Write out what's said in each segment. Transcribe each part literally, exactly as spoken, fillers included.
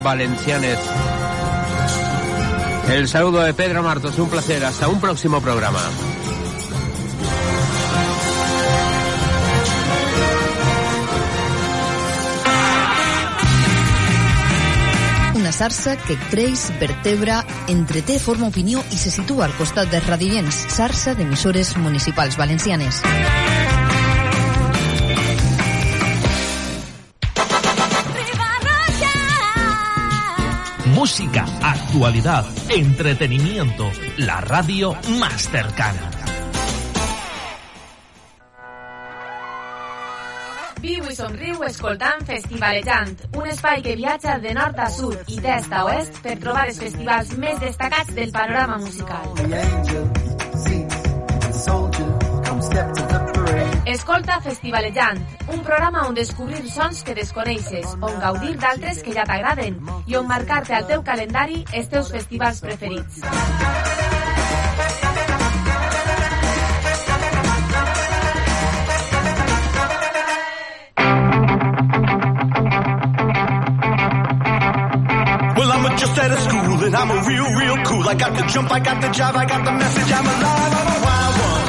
Valencianes. El saludo de Pedro Martos, un placer. Hasta un próximo programa. Una sarsa que creix, vertebra, entreté, forma opinió i se situa al costat dels radiants. Sarsa d'emissores municipals valencianes. Música, actualidad, entretenimiento, la radio más cercana. Viu i somriu escoltant Festivalejant, un espai que viatja de nord a sud i d'est a oest per trobar els festivals més destacats del panorama musical. Escolta Festivalejant, un programa on descobrir sons que desconeixes, on gaudir d'altres que ja t'agraden i on marcar-te al teu calendari els teus festivals preferits. Well, I'm just out of school and I'm a real, real cool. I got the jump, I got the job, I got the message, I'm alive, I'm a wild one.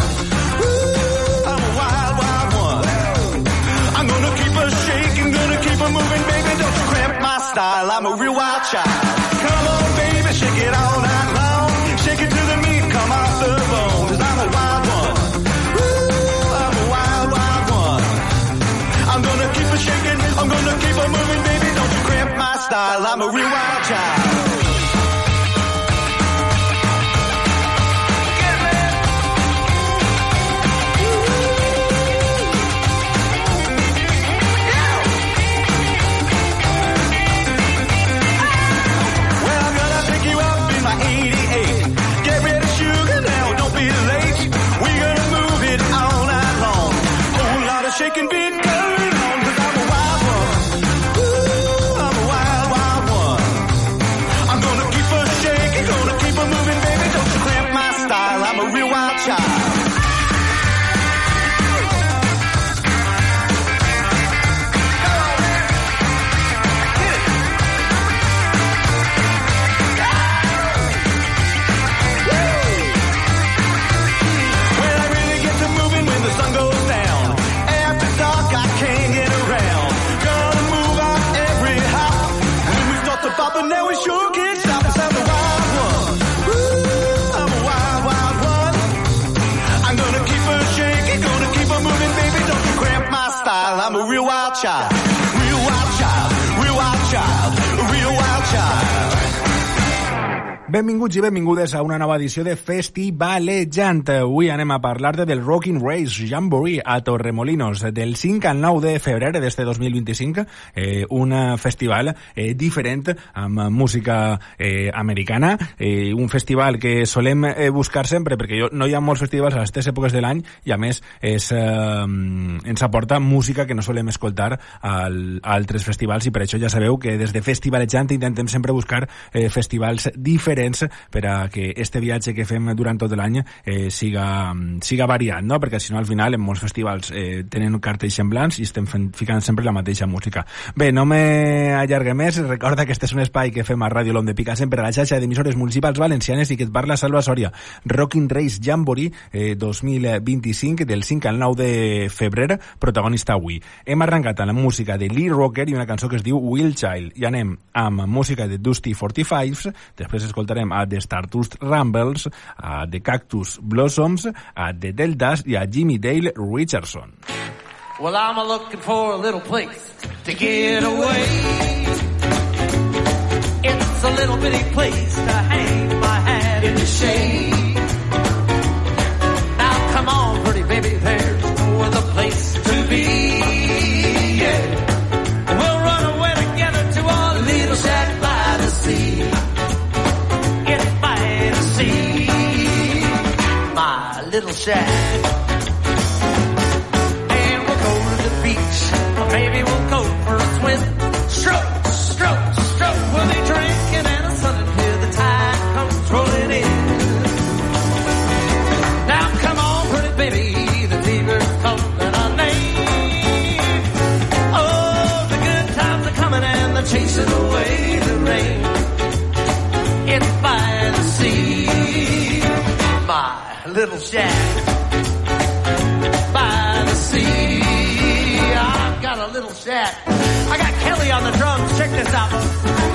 I'm gonna keep her shaking, gonna keep her moving, baby, don't you cramp my style, I'm a real wild child. Come on, baby, shake it all night long, shake it to the meat, come off the bone, 'cause I'm a wild one. Ooh, I'm a wild, wild one. I'm gonna keep her shaking, I'm gonna keep her moving, baby, don't you cramp my style, I'm a real wild child. Shaking big going on, 'cause I'm a wild one. Ooh, I'm a wild, wild one. I'm gonna keep her shaking, gonna keep her moving, baby, don't you cramp my style, I'm a real wild child. Well, I really get to moving when the sun goes down. But now we sure can't stop us, I'm a wild one. Ooh, I'm a wild, wild one. I'm gonna keep her shaking, gonna keep her moving, baby, don't you cramp my style, I'm a real wild child. Real wild child, real wild child, real wild child. Benvinguts i benvingudes a una nova edició de Festivalejant. Avui anem a parlar-te del Rockin' Race Jamboree a Torremolinos del cinc al nou de febrer d'este dos mil vint-i-cinc, eh, un festival eh, diferent amb música eh, americana, eh, un festival que solem eh, buscar sempre perquè jo, no hi ha molts festivals a aquestes èpoques de l'any i a més és, eh, ens aporta música que no solem escoltar al, a altres festivals i per això ja sabeu que des de Festivalejant intentem sempre buscar eh, festivals diferents per a que este viatge que fem durant tot l'any eh, siga, siga variat, no? Perquè si no al final en molts festivals eh, tenen cartells semblants i estem fent, ficant sempre la mateixa música. Bé, no m'allargue més, recorda que este és un espai que fem a Ràdio L'On de Pica sempre a la xarxa d'emissores municipals valencianes i que et parla Salva Sòria. Rockin' Race Jamboree eh, dos mil vint-i-cinc del cinc al nou de febrer, protagonista avui. Hem arrencat amb la música de Lee Rocker i una cançó que es diu Will Child i anem amb música de Dusty quaranta-cinc, després escoltarem a The Stardust Rumbles, a The Cactus Blossoms, a The Deltas i a Jimmy Dale Richardson. Well, I'm a looking for a little place to get away. It's a little bitty place to hang my hat in the shade. Now come on, pretty baby, there's no other place to be. Yeah. We'll run away together to our little shack by the sea. My little shack, and we'll go to the beach, or maybe we'll go for a swim. Stroke, stroke, stroke, we'll be drinking and a sunning till the tide comes rolling in. Now come on, pretty baby, the fever's calling our name. Oh, the good times are coming and they're chasing away the rain. little shack by the sea. I've got a little shack. I got Kelly on the drums. Check this out.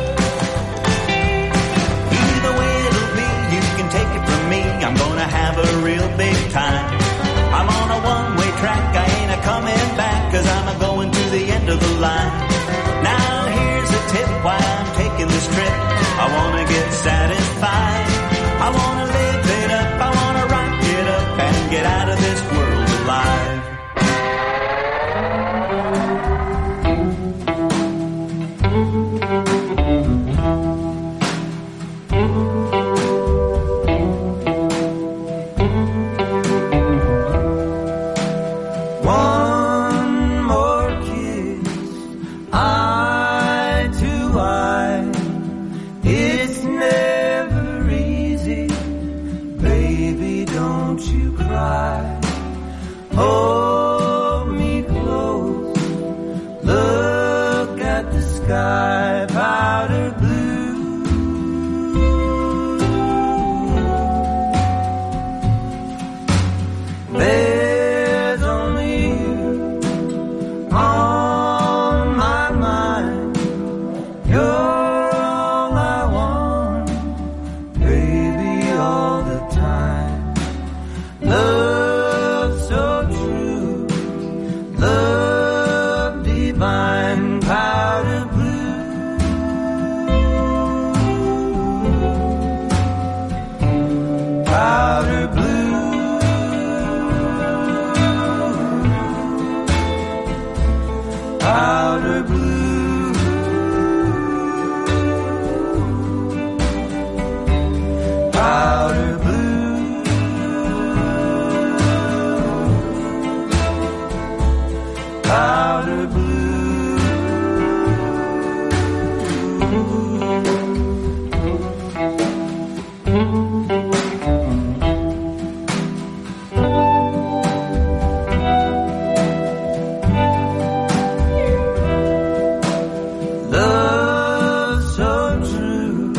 Have a don't you cry. Hold me close. Look at the sky, powder blue. There's only you on my mind. You're love so true, love divine, powder blue, powder blue, powder blue, powder blue. Powder blue. Love so true.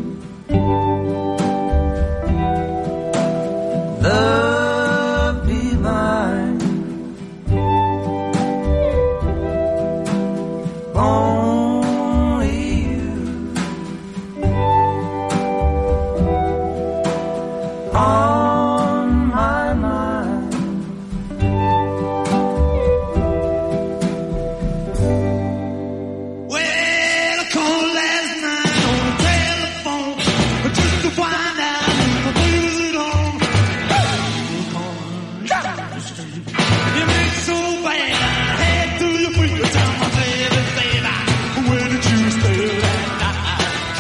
Love divine. Only you on my mind. Well, I called last night on the telephone just to find out if my baby's at home. You make so bad, I had to you for your time, my baby. Where did you stay that night?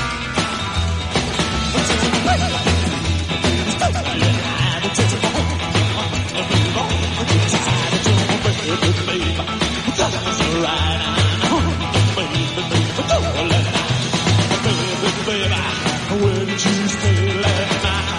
Where did you stay last night?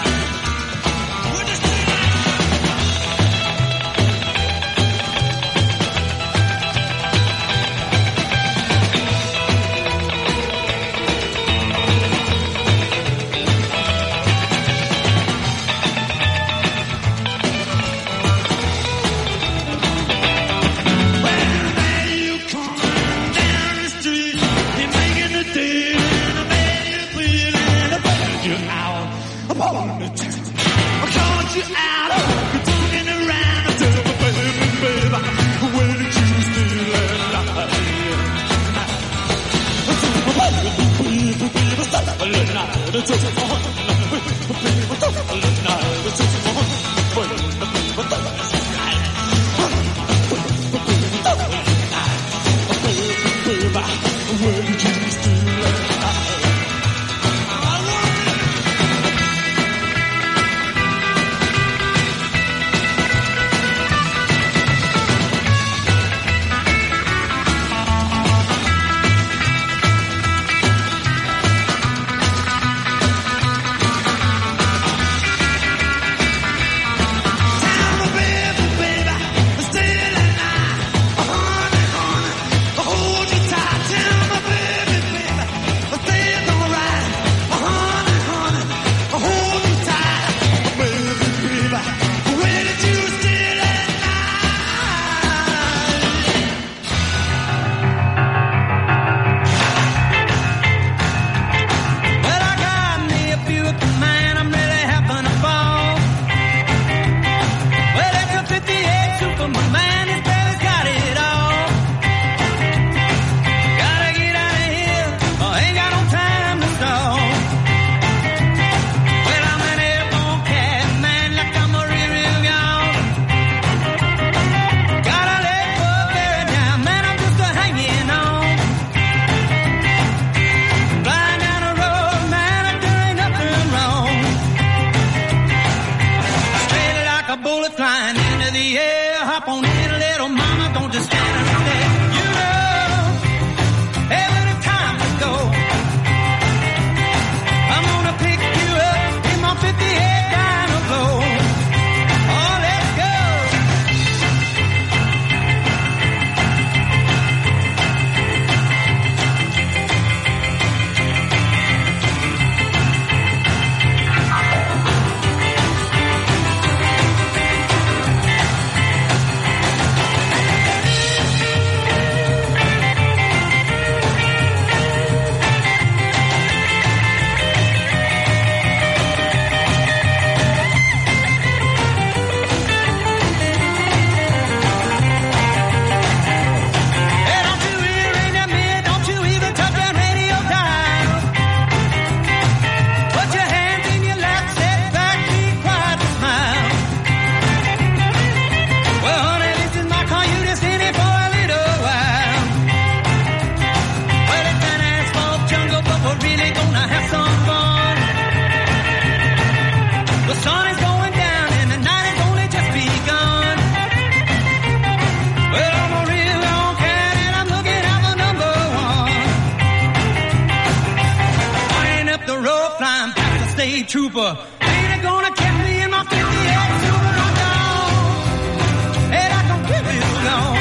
trooper. Ain't it gonna catch me in my fifty-eight super down? Ain't I gonna keep it alone?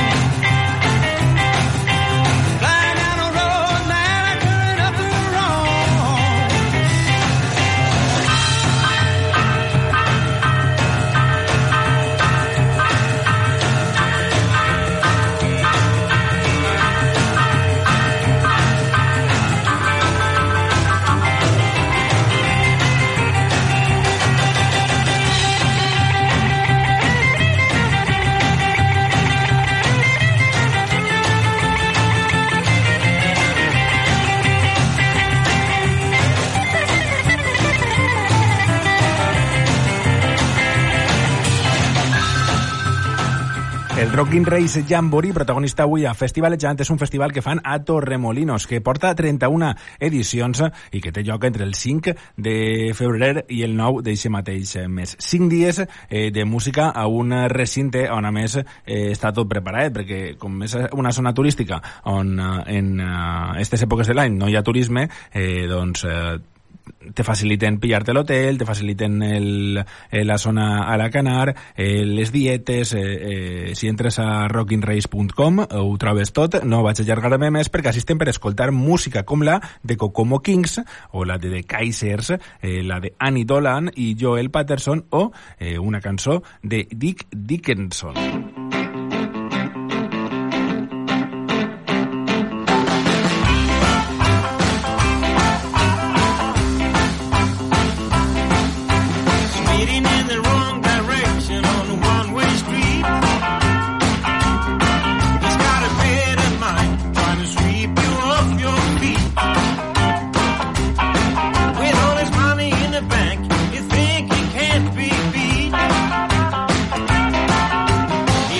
Flying down the road, man, I turn up the wrong. El Rockin' Race Jamboree, protagonista avui a Festivalejant, és un festival que fan a Torremolinos, que porta trenta-una edicions i que té lloc entre el cinc de febrer i el nou d'eixe mateix mes. Cinc dies eh, de música a un recinte on a més eh, està tot preparat, perquè com és una zona turística on eh, en aquestes eh, èpoques de l'any no hi ha turisme, eh, doncs eh, te faciliten pillar-te l'hotel, te faciliten el, eh, la zona a la Canar, eh, les dietes, eh, eh, si entres a rockin race punt com ho trobes tot. No vaig allargar-me més perquè assisten per escoltar música com la de Kokomo Kings o la de The Kaisers, eh, la de Annie Dolan i Joel Patterson o eh, una cançó de Dick Dickinson. He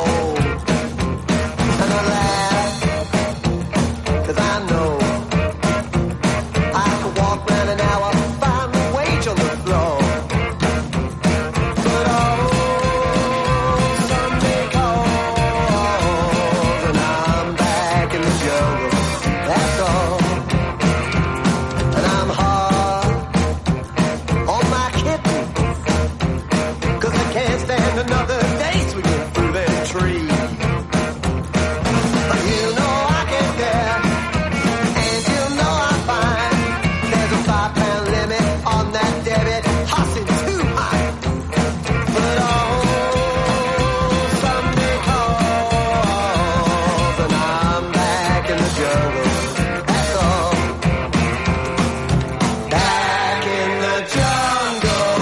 cold. And I laugh, 'cause I know I could walk round an hour, find the wage on the floor. But oh, Sunday calls, and I'm back in the jungle, that's all. And I'm hard on my kitten, 'cause I can't stand another day swinging through that tree. But you know I get there, and you know I find there's a five pound limit on that debit, hossing too high. But oh, Sunday calls, and I'm back in the jungle, that's all. Back in the jungle.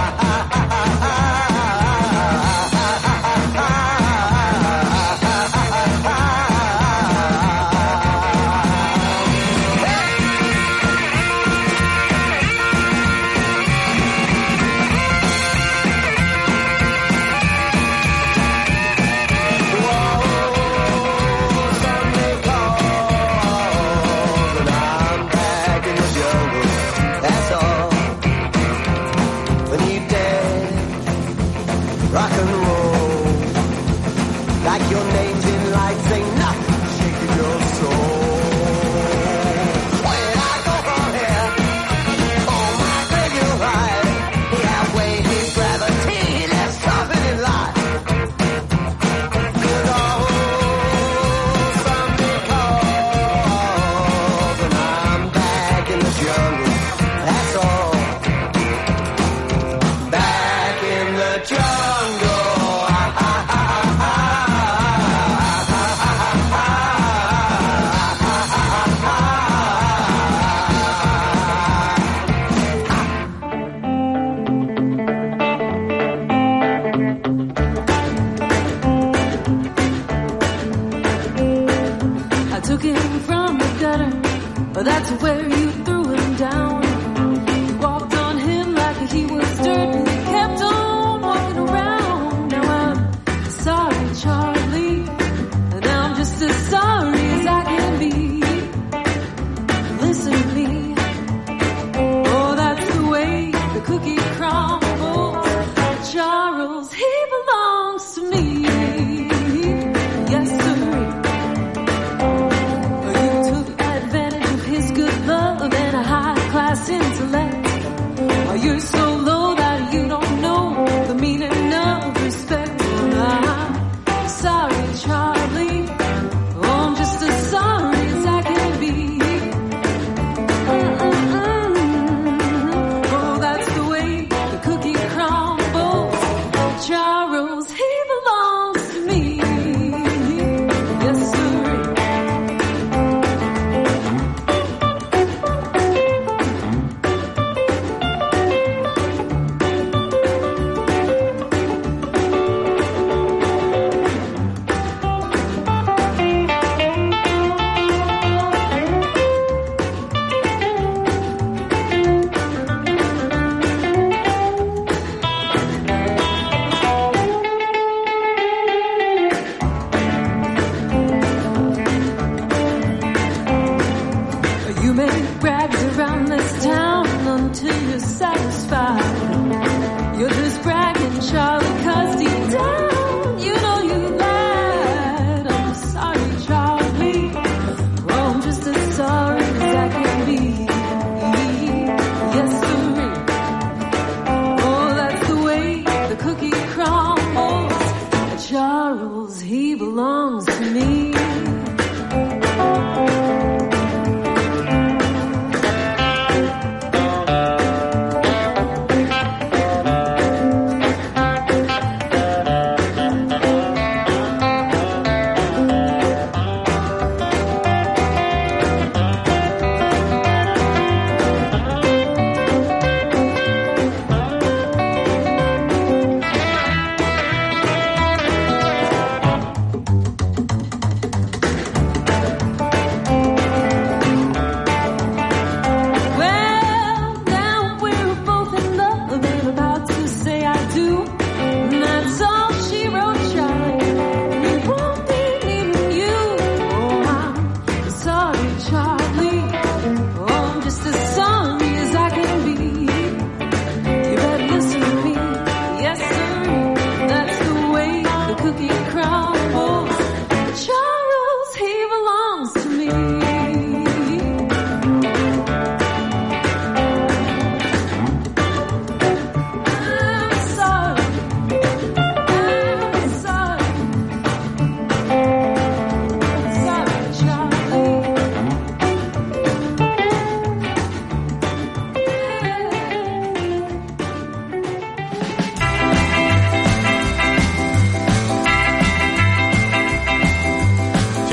Sunday calls, and I'm back in the jungle, that's all. When you dance, rock and roll, like your name's in lights, ain't nothing shaking your soul. When I go from here, oh my God, you're right. Yeah, weight is gravity, there's something in life. Good old Sunday calls, and I'm back in the jungle, that's all. Back in the jungle. I took him from the gutter, but that's where you threw him down. You walked on him like he was dirt, and you kept on walking around. Now I'm sorry, Charlie, and I'm just as sorry as I can be. Listen to me, oh, that's the way the cookie crumbles. Charles, he belongs to me. Yes, sir. You took advantage of his good love and a high-class intellect. Well, you're so low that you don't know the meaning of respect. I'm sorry, Charlie. Oh, I'm just as sorry as I can be. Mm-mm-mm. Oh, that's the way the cookie crumbles. Charles, he belongs to me. Yes, sir. You make brags around this town until you're satisfied. You're just bragging, Charlie, 'cause deep down you know you lied. I'm sorry, Charlie. Oh, I'm just as sorry as I can be. Yes, sir. Oh, that's the way the cookie crumbles. Charles, he belongs to me.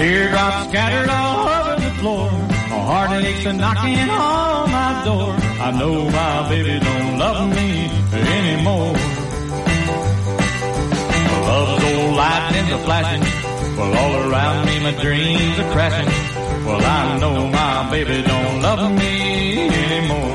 Teardrops scattered all over the floor. My heart aches and knocking on my door. I know my baby don't love me anymore. Love's old lightnings are flashing. Well, all around me my dreams are crashing. Well, I know my baby don't love me anymore.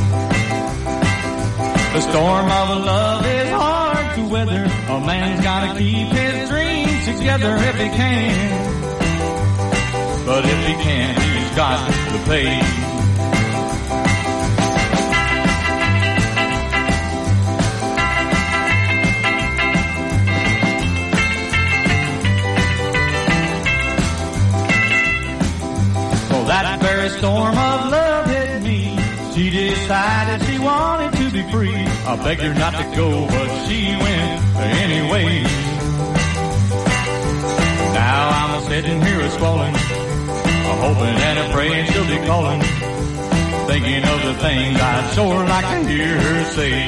The storm of love is hard to weather. A man's gotta keep his dreams together if he can. But if he can't, he's got to pay. Well, that very storm of love hit me. She decided she wanted to be free. I begged her not to go, but she went anyway. Now I'm sitting here a swollen, I'm hoping and a praying she'll be calling, thinking of the things I'd sure like to hear her say.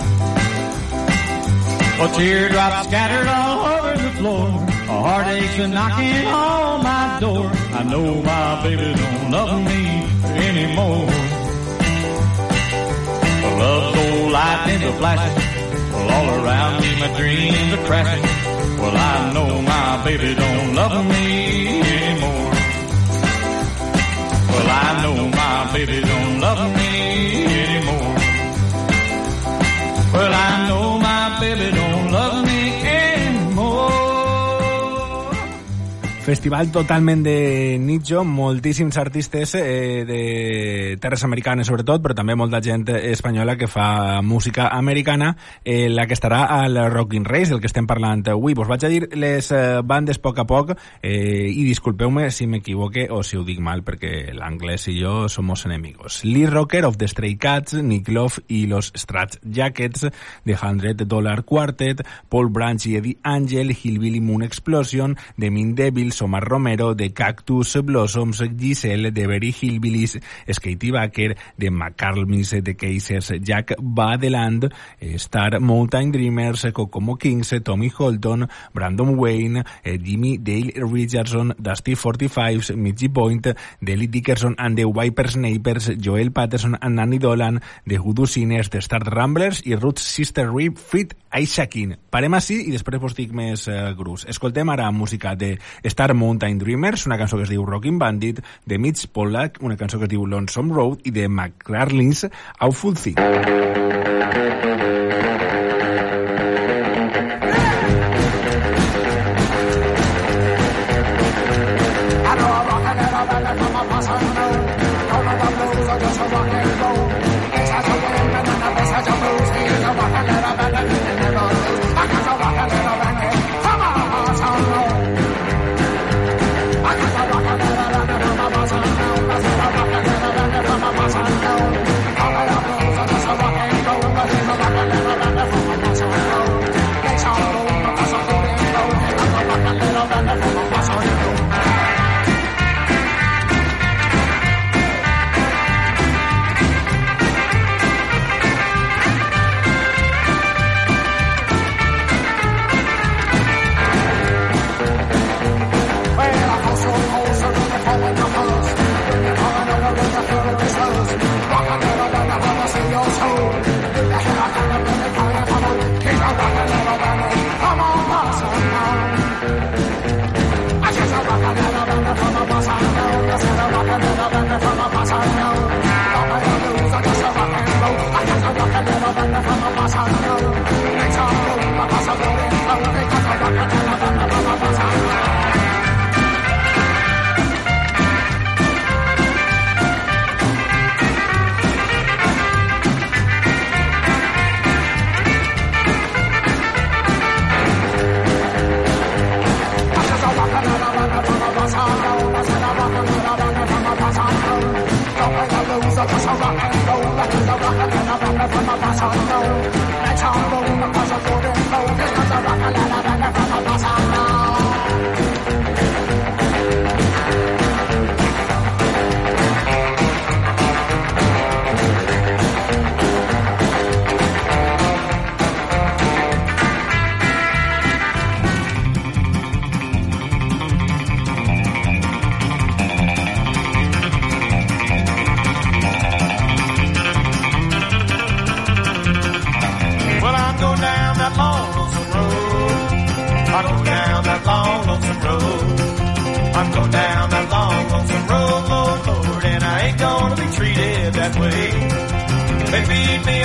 Well, teardrops scattered all over the floor, a heartaches are knocking on my door. I know my baby don't love me anymore. Well, love's old lightnings are flashing, well, all around me my dreams are crashing. Well, I know my baby don't love me anymore. Well, I know my baby don't love me anymore. Well, I know my baby don't love me anymore. Festival totalment de nicho, moltíssims artistes eh, de terres americanes sobretot, però també molta gent espanyola que fa música americana, eh, la que estarà al Rockin' Race, del que estem parlant avui. Vos vaig a dir les eh, bandes poc a poc eh, i disculpeu-me si m'equivoque o si ho dic mal, perquè l'anglès i jo somos enemigos. Lee Rocker of the Stray Cats, Nick Love i los Strat Jackets, The Hundred Dollar Quartet, Paul Branch i Eddie Angel, Hillbilly Moon Explosion, The Mean Devils, Omar Romero, The Cactus Blossoms, Giselle, The Very Hillbillies, Skatey Baker, The McCartleys, The Caesars, Jack Badeland, Star Mountain Dreamers, Kokomo Kings, Tommy Holton, Brandon Wayne, Jimmy Dale Richardson, Dusty forty-fives, Mitchie Point, Deli Dickerson and the Whippersnappers, Joel Patterson and Nanny Dolan, The Hoodoo Sinners, The Star Ramblers i Ruth's Sister Rip Fit Aisha King. Parem així i després vos dic més uh, grus. Escoltem ara música de Star Mountain Dreamers, una cançó que es diu Rockin' Bandit, de Mitch Pollack, una cançó que es diu Lonesome Road, i de McCartleys, Awful Thing.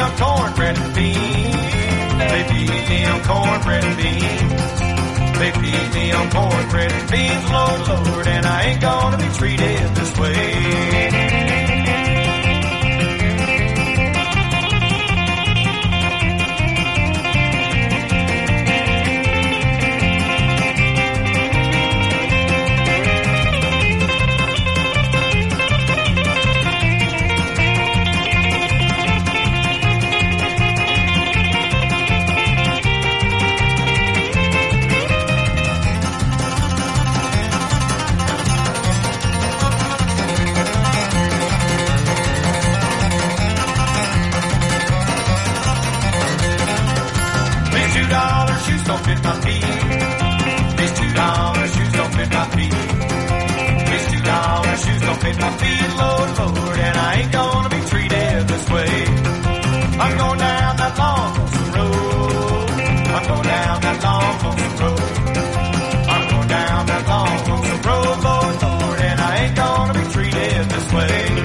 on cornbread and beans. They feed me on cornbread and beans. They feed me on cornbread and beans, Lord, Lord, and I ain't gonna be treated this way. Don't fit my feet. These two dollar shoes don't fit my feet. These two dollar shoes don't fit my feet, Lord, Lord, and I ain't gonna be treated this way. I'm going down that long lonesome road. I'm going down that long lonesome road. I'm going down that long lonesome road, Lord, Lord, and I ain't gonna be treated this way.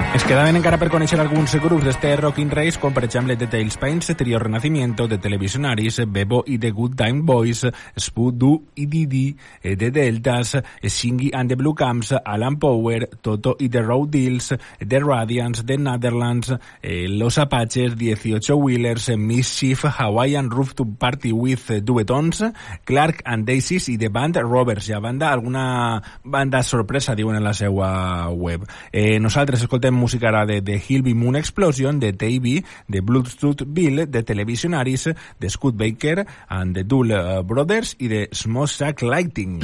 Es quedaven encara per conèixer alguns grups d'este Rockin' Race, com per exemple The Tailspins, Trio Renacimiento, The Televisionaris, Bebo i The Good Time Boys, Spudoo i Didi, The Deltas, Shingy and the Blue Camps, Alan Power, Toto i The Road Deals, The Radiants, The Netherlands, eh, Los Apaches, dieciocho Wheelers, Mischief, Hawaiian Rooftop Party with Duetons, Clark and Daisies i The Band Rovers. I a banda, alguna banda sorpresa, diuen en la seva web. Eh, nosaltres escoltem música ara de The Hillby Moon Explosion, de T V, de Bluetooth Bill, de Televisionaris, de Scott Baker and the Dull uh, Brothers i de Smoke Shack Lighting.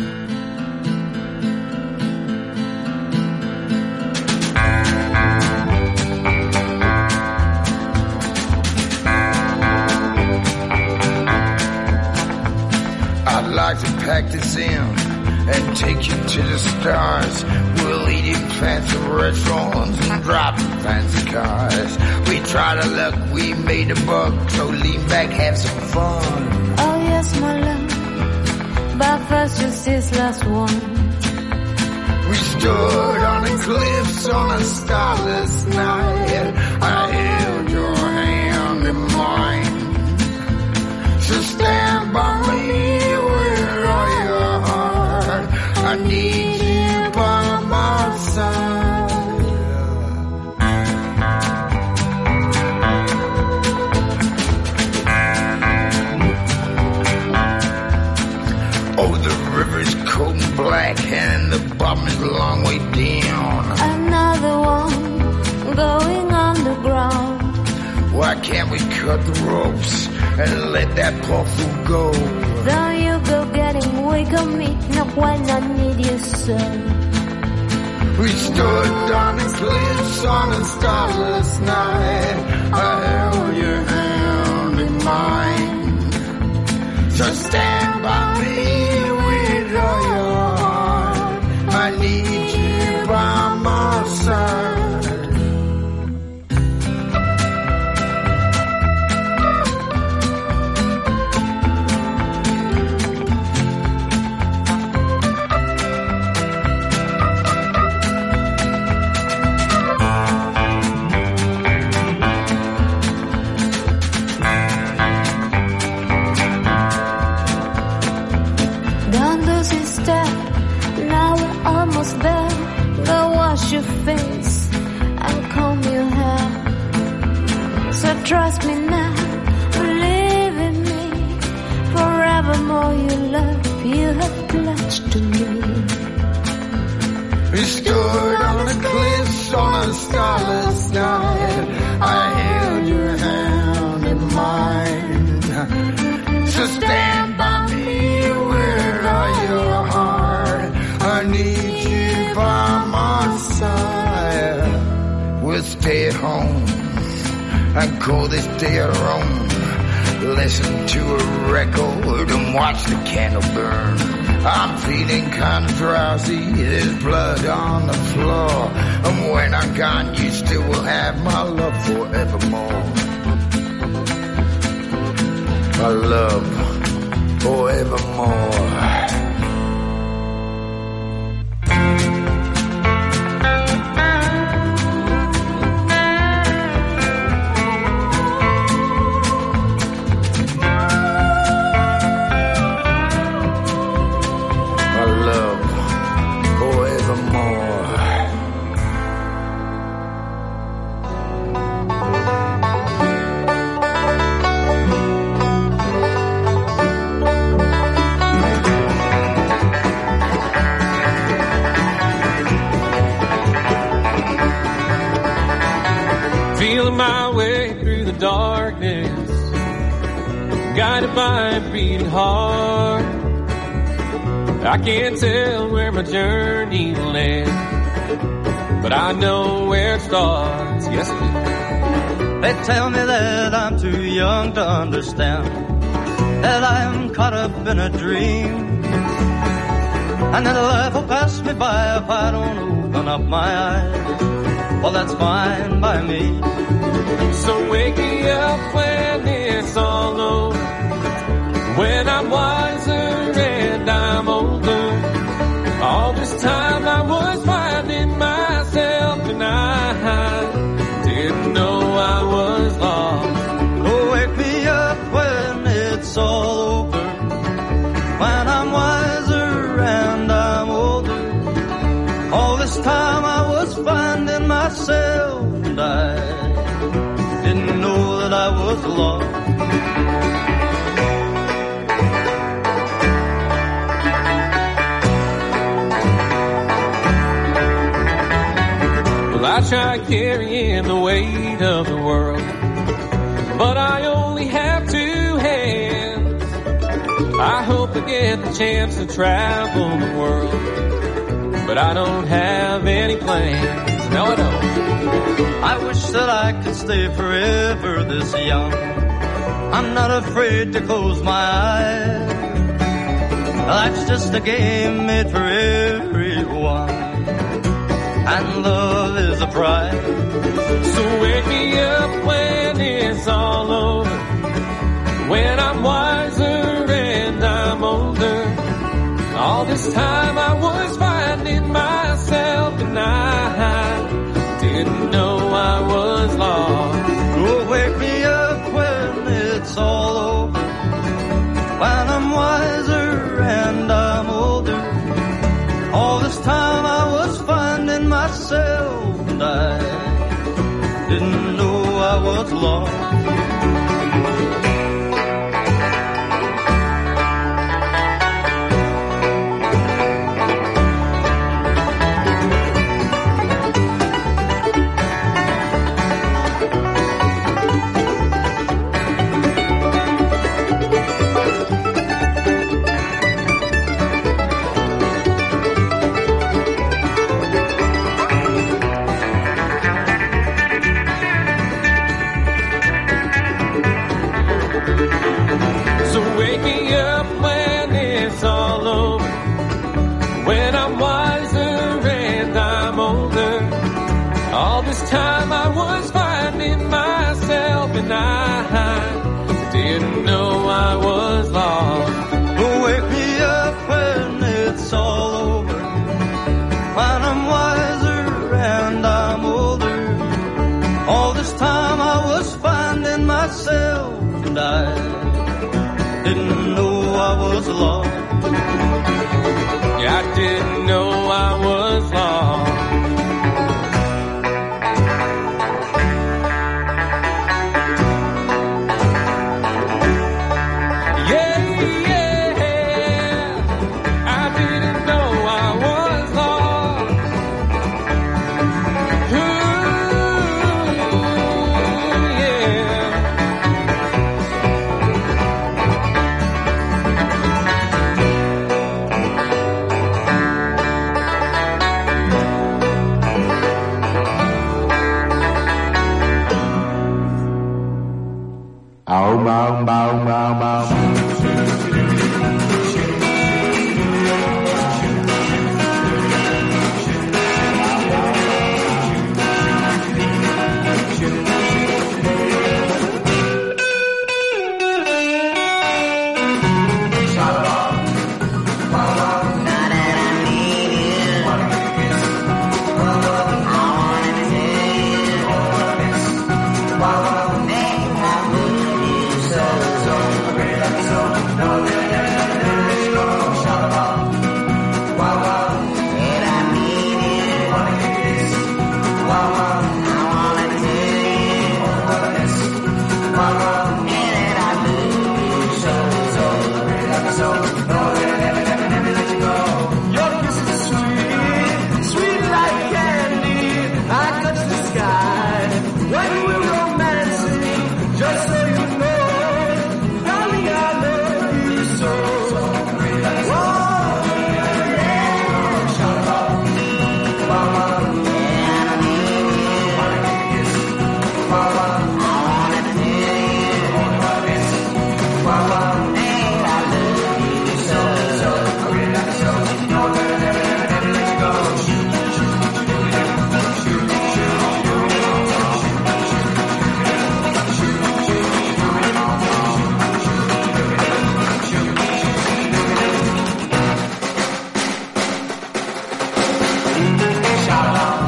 I'd like to pack this in and take you to the stars. We'll eat in fancy restaurants and drive in fancy cars. We tried our luck, we made a buck, so lean back, have some fun. Oh yes, my love, but first just this last one. We stood on the cliffs on a starless night. I held your hand in mine. So stand by me with all your heart. I need you by my side. Oh, the river's cold and black and the bottom is a long way down. Another one going underground. Why can't we cut the ropes and let that poor fool go? Don't you go getting weak on me, not when I need you so. We stood on the cliffs on a starless night. I held your hand in mine. So stand by me with all your heart. I need you by my side. Your face and comb your hair. So trust me now, believe in me. Forevermore your love you have pledged to me. We stood on the cliffs on a starless night. I held your hand in mine. So stand by me with all your heart. I need you by my side. We'll stay at home and call this day our own. Listen to a record and watch the candle burn. I'm feeling kind of drowsy, there's blood on the floor. And when I'm gone, you still will have my love forevermore. My love forevermore. Guided by a beating heart, I can't tell where my journey will end, but I know where it starts. Yes, it is. They tell me that I'm too young to understand, that I am caught up in a dream, and that life will pass me by if I don't open up my eyes. Well, that's fine by me. So wake me up when it's all over, when I'm wiser and I'm older. All this time I was finding myself and I this time I was finding myself, and I didn't know that I was lost. Well, I tried carrying the weight of the world, but I only have two hands. I hope to get the chance to travel the world, but I don't have any plans. No, I don't. I wish that I could stay forever this young. I'm not afraid to close my eyes. Life's just a game made for everyone, and love is a prize. So wake me up when it's all over, when I'm wiser and I'm older. All this time I was finding myself, and I didn't know I was lost. Oh, wake me up when it's all over, when I'm wiser and I'm older. All this time I was finding myself, and I didn't know I was lost. Time I was finding myself, and I didn't know I was lost. Oh, wake me up when it's all over, when I'm wiser and I'm older. All this time I was finding myself, and I didn't know I was lost. Yeah, I didn't know I was lost. Shalom.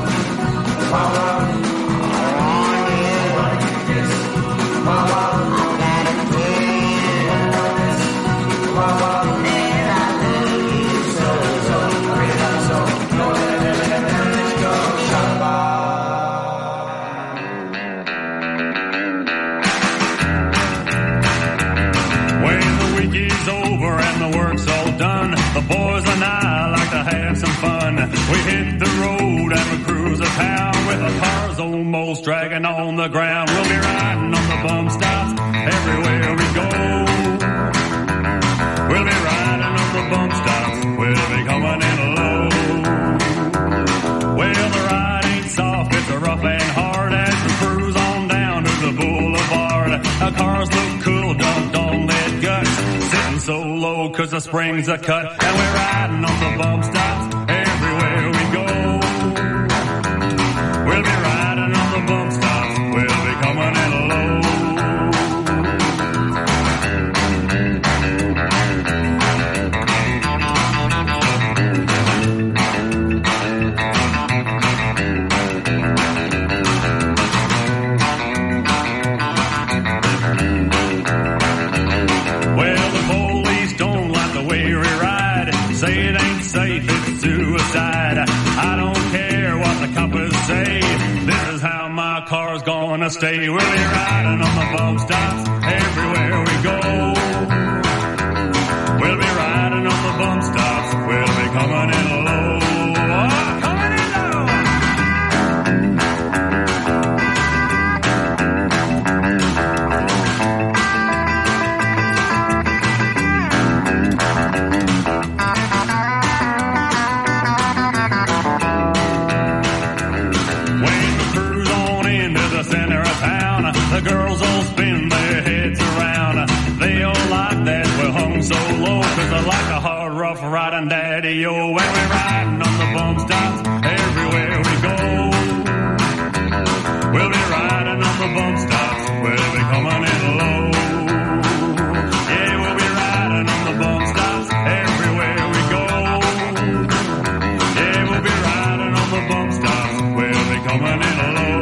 dragging on the ground. We'll be riding on the bum stops everywhere we go. We'll be riding on the bump stops, we'll be coming in low. Well, the ride ain't soft, it's a rough and hard as we cruise on down to the boulevard. Our cars look cool, dumped on lead guts, sitting so low cause the springs are cut. And we're riding on the bump stops everywhere we go. We'll be riding on the bump stops, we'll be coming in low. Say it ain't safe, it's suicide. I don't care what the coppers say. This is how my car's gonna stay. We'll be riding on the bump stops everywhere we go. We'll be riding on the bump stops. We'll be coming in low. Oh, coming in the girls all spin their heads around. They all like that we're hung so low, cause I like a hard, rough riding daddy-o. When we're riding on the bump stops everywhere we go. We'll be riding on the bump stops, we'll be coming in low. Yeah, we'll be riding on the bump stops everywhere we go. Yeah, we'll be riding on the bump stops, we'll be coming in low.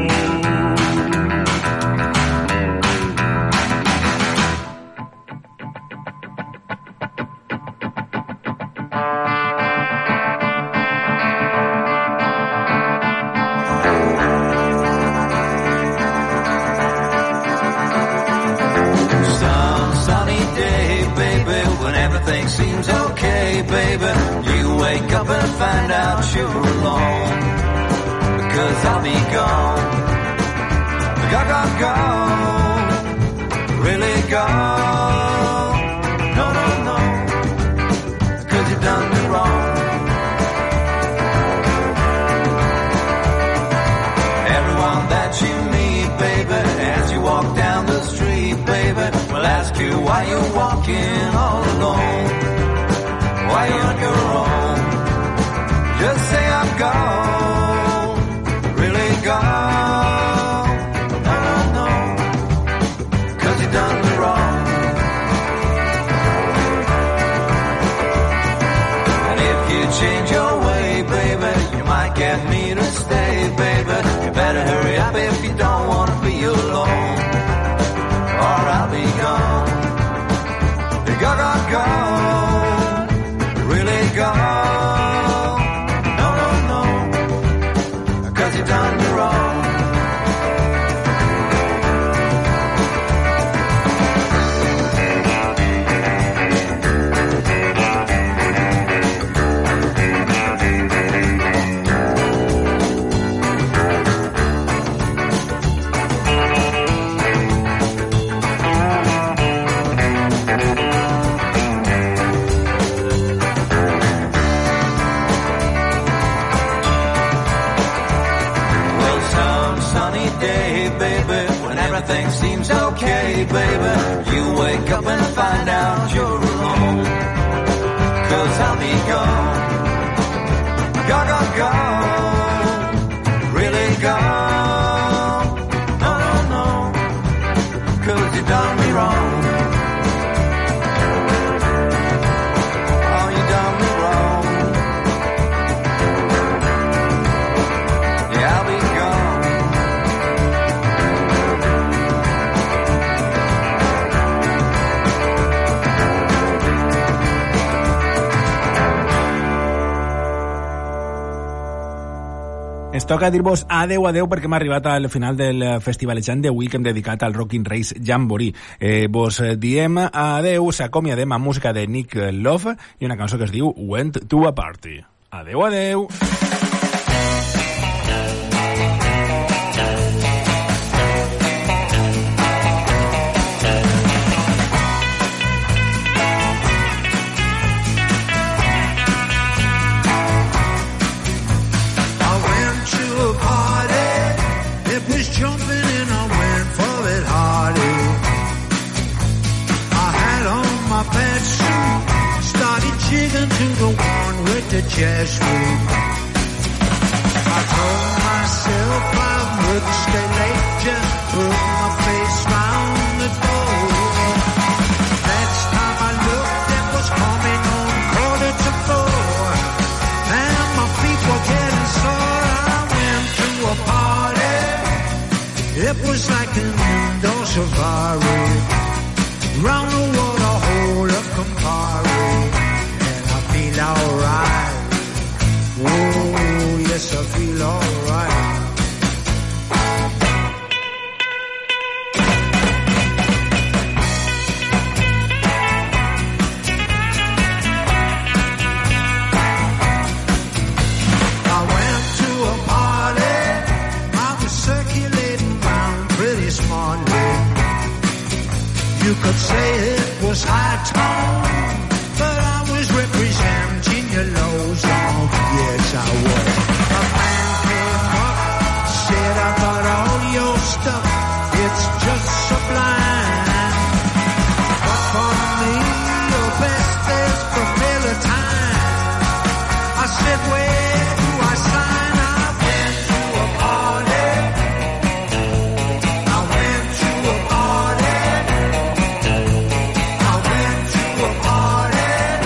Seems okay, baby. You wake up and find out you're alone, because I'll be gone, gone, gone, gone, really gone. No, no, no, because you've done me wrong. Everyone that you meet, baby, as you walk down the street, baby, will ask you why you're walking all alone. Why you're on your own? Just say I'm gone, really gone. No, no, no, cause you done me wrong. And if you change your way, baby, you might get me to stay, baby. You better hurry up if you don't wanna be alone, or I'll be gone. Be gone, gone, gone. Really gone. No, no, no, cause you done me wrong. Everything seems okay, baby. You wake up and find out you're alone, cause I'll be gone, gone, gone, gone, really gone. No, no, no, cause you done me wrong. Oh, you done me wrong. Yeah, I'll be gone. Ens toca dir-vos adeu, adeu, perquè hem arribat al final del festivalejant d'avui que hem dedicat al Rocking Race Jamboree. Eh, vos diem adeu, s'acomiadem amb música de Nick Love i una cançó que es diu Went to a Party. Adeu, adeu! jumping and I went for it hardy. I had on my best suit, started jigging to the one with the jazz suit. I told myself I wouldn't stay late, just put my face round the door. Next time I looked, it was coming on quarter to four, and my feet were getting sore. I went to a party, it was like an indoor safari, round the water hole of Campari, and I feel alright. Whoa, yes, I feel alright. I went to a party, I was circulating round pretty smartly. You could say it was high tone, but I was representing your low zone. Yes, I was. A man came up, said I got all your stuff, it's just sublime. But for me, your best is fulfill time. I said, where do I sign? I went to a party. I went to a party. I went to a party.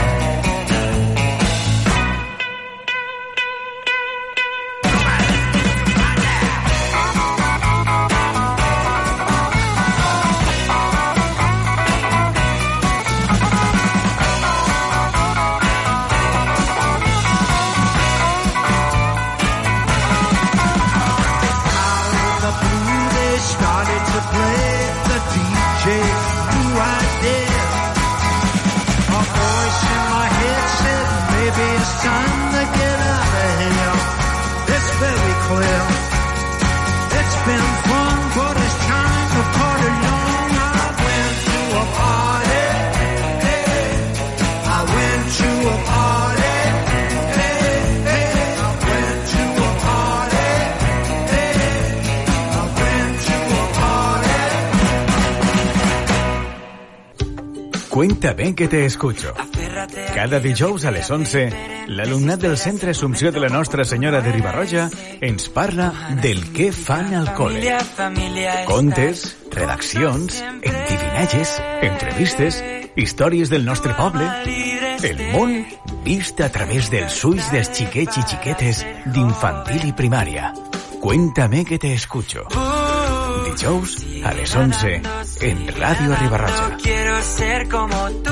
Out of the blue, they started to play. The D J knew I did. A voice in my head said, maybe it's time to get out of here. It's very clear. It's been fun, but it's time to party long. I went to a party. Hey, I went to a party. Hey, hey, I went to a party. Hey, I went to a party. Cuenta bé que te escucho. Cada dijous a les onze, l'alumnat del Centre Assumpció de la Nostra Senyora de Ribarroja ens parla del què fan al col·le. Contes, redaccions, endivinalles, entrevistes, històries del nostre poble. El món vist a través dels ulls dels xiquets i xiquetes d'infantil i primària. Cuéntame que te escucho. Dijous a les onze en Ràdio Ribarroja. Quiero ser como tú.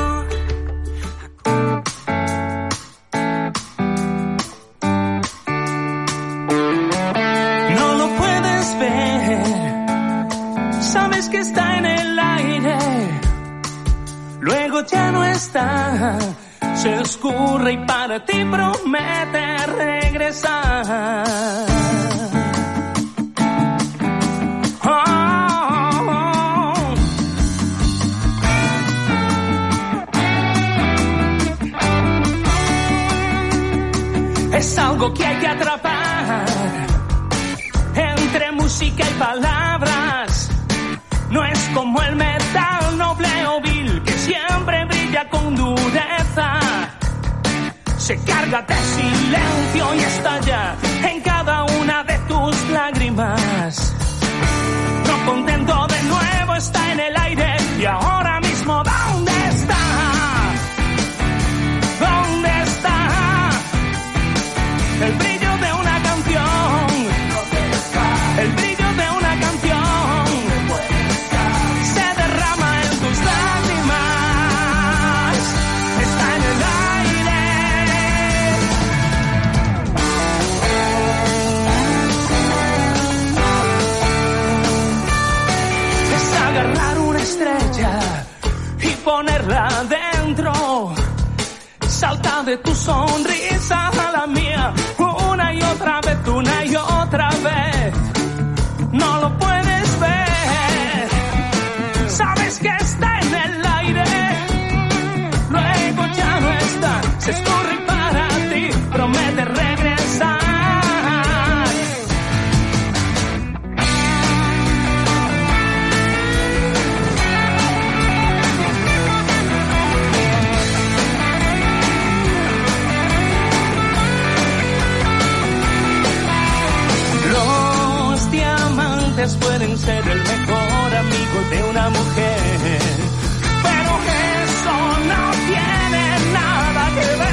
No lo puedes ver, sabes que está en el aire, luego ya no está, se escurre y para ti promete regresar. Es algo que hay que atrapar entre música y palabras. No es como el metal noble o vil que siempre brilla con dureza. Se carga de silencio y estalla en cada una de tus lágrimas. No contento de nuevo está en el aire y ahora mismo ¿dónde está? ¿Dónde está? El brillo de una canción, el brillo de una canción, se derrama en tus lágrimas, está en el aire. Es agarrar una estrella y ponerla dentro. Salta de tu sonrisa a la mía, una y otra vez, una y otra vez. No lo puedes ver, sabes que está en el aire, luego ya no está, se escurre para ti, promete regresar. hombres pueden ser el mejor amigo de una mujer, pero eso no tiene nada que ver